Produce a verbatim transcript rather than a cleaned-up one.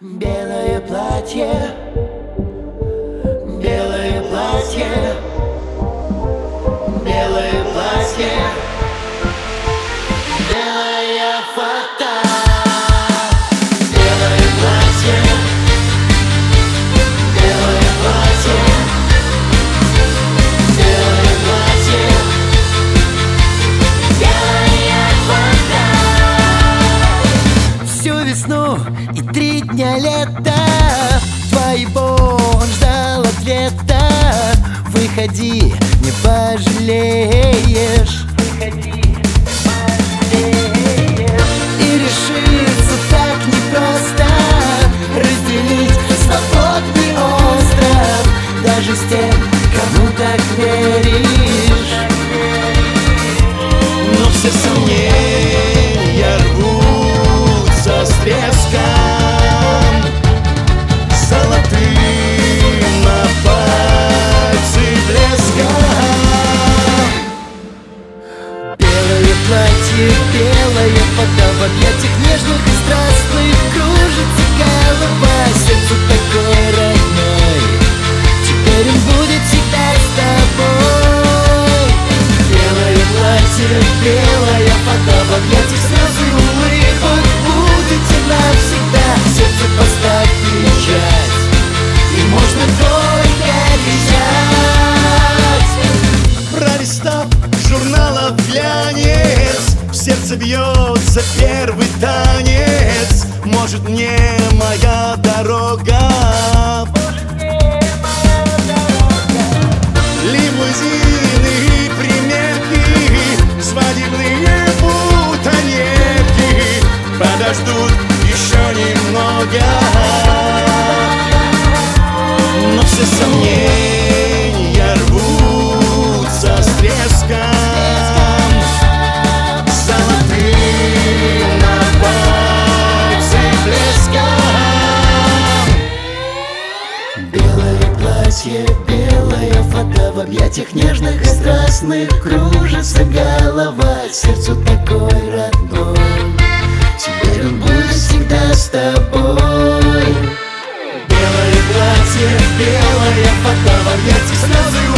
Белое платье, белое платье, белое платье, белая фата, белое платье, белое платье, белое платье, белая фата. Всю весну и три дня лета твоего он ждал ответа. Выходи, не пожалеешь. Выходи, пожалеешь. И решится так непросто разделить свободный остров даже с тем, кому так веришь. Но все сомнения рвутся с треском. Белая вода в объятиях нежных и страстных, кружится голова, сердцу такой родной. Теперь он будет всегда с тобой. Белое платье, белая вода в объятиях слезы и улыбок, будете навсегда. Сердце поставь печать, и можно только кричать. Пролистав журнала глянец, в сердце бьется первый танец. Может, мне моя дорога, лимузины и примерки, свадебные бутоньерки подождут еще немного. Но все сомнения рвутся с треском. Белая вода в объятиях нежных и страстных, кружится голова, сердцу такой родной. Теперь он будет всегда с тобой. Белое платье, белая вода в объятиях слезы.